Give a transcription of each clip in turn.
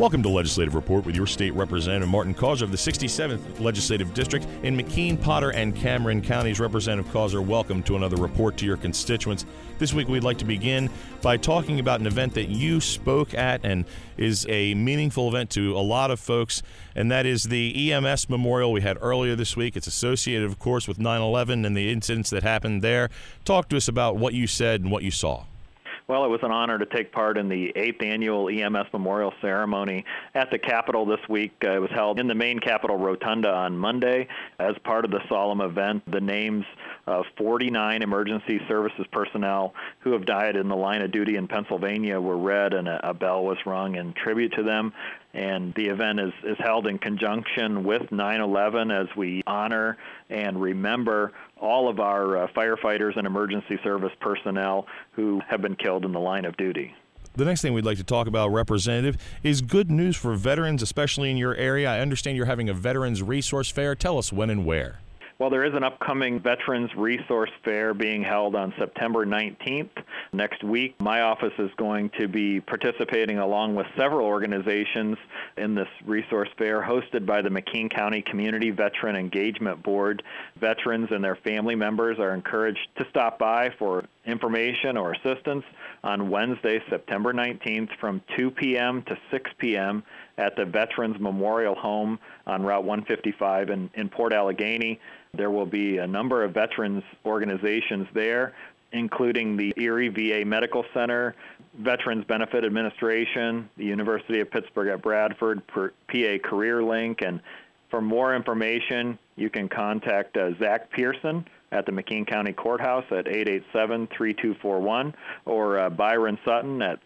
Welcome to Legislative Report with your state representative, Martin Causer of the 67th Legislative District in McKean, Potter, and Cameron Counties. Representative Causer, welcome to another report to your constituents. This week we'd like to begin by talking about an event that you spoke at and is a meaningful event to a lot of folks, and that is the EMS memorial we had earlier this week. It's associated, of course, with 9/11 and the incidents that happened there. Talk to us about what you said and what you saw. Well, it was an honor to take part in the 8th Annual EMS Memorial Ceremony at the Capitol this week. It was held in the main Capitol Rotunda on Monday. As part of the solemn event, the names of 49 emergency services personnel who have died in the line of duty in Pennsylvania were read, and a bell was rung in tribute to them. And the event is held in conjunction with 9/11 as we honor and remember all of our firefighters and emergency service personnel who have been killed in the line of duty. The next thing we'd like to talk about, Representative, is good news for veterans, especially in your area. I understand you're having a Veterans Resource Fair. Tell us when and where. Well, there is an upcoming Veterans Resource Fair being held on September 19th. Next week, my office is going to be participating along with several organizations in this resource fair hosted by the McKean County Community Veteran Engagement Board. Veterans and their family members are encouraged to stop by for information or assistance on Wednesday, September 19th from 2 p.m. to 6 p.m. at the Veterans Memorial Home on Route 155 in Port Allegany. There will be a number of veterans organizations there, including the Erie VA Medical Center, Veterans Benefit Administration, the University of Pittsburgh at Bradford, PA Career Link. And for more information, you can contact Zach Pearson at the McKean County Courthouse at 887-3241 or Byron Sutton at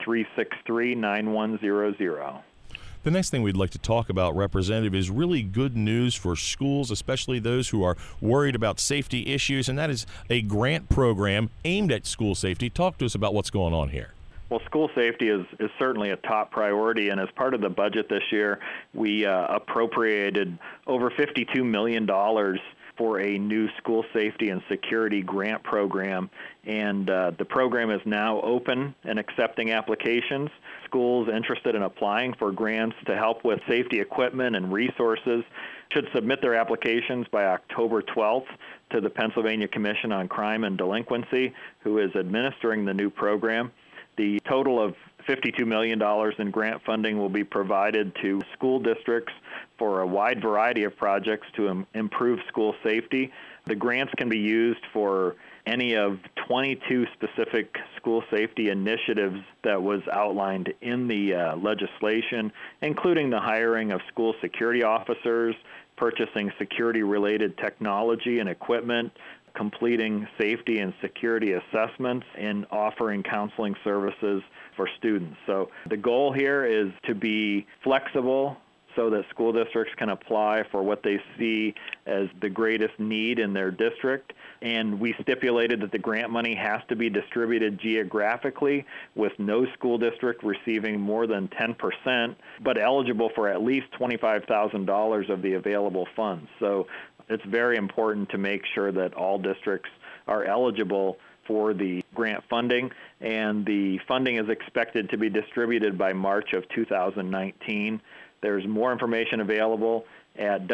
363-9100. The next thing we'd like to talk about, Representative, is really good news for schools, especially those who are worried about safety issues, and that is a grant program aimed at school safety. Talk to us about what's going on here. Well, school safety is certainly a top priority, and as part of the budget this year, we appropriated over $52 million for a new school safety and security grant program, and the program is now open and accepting applications. Schools interested in applying for grants to help with safety equipment and resources should submit their applications by October 12th to the Pennsylvania Commission on Crime and Delinquency, who is administering the new program. The total of $52 million in grant funding will be provided to school districts for a wide variety of projects to improve school safety. The grants can be used for any of 22 specific school safety initiatives that was outlined in the legislation, including the hiring of school security officers, purchasing security-related technology and equipment, completing safety and security assessments, and offering counseling services for students. So the goal here is to be flexible so that school districts can apply for what they see as the greatest need in their district. And we stipulated that the grant money has to be distributed geographically, with no school district receiving more than 10%, but eligible for at least $25,000 of the available funds. So it's very important to make sure that all districts are eligible for the grant funding, and the funding is expected to be distributed by March of 2019. There's more information available at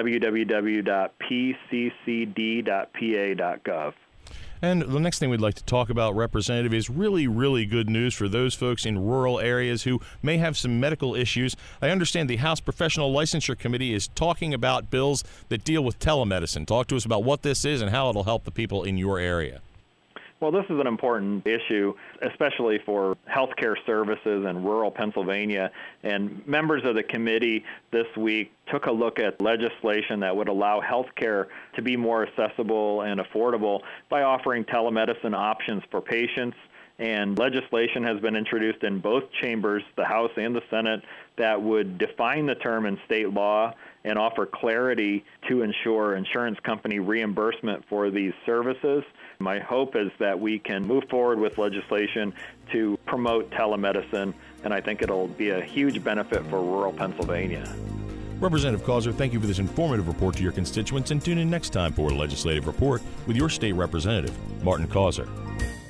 www.pccd.pa.gov. And the next thing we'd like to talk about, Representative, is really, really good news for those folks in rural areas who may have some medical issues. I understand the House Professional Licensure Committee is talking about bills that deal with telemedicine. Talk to us about what this is and how it'll help the people in your area. Well, this is an important issue, especially for healthcare services in rural Pennsylvania. And members of the committee this week took a look at legislation that would allow healthcare to be more accessible and affordable by offering telemedicine options for patients. And legislation has been introduced in both chambers, the House and the Senate, that would define the term in state law and offer clarity to ensure insurance company reimbursement for these services. My hope is that we can move forward with legislation to promote telemedicine, and I think it'll be a huge benefit for rural Pennsylvania. Representative Causer, thank you for this informative report to your constituents, and tune in next time for a Legislative Report with your state representative, Martin Causer.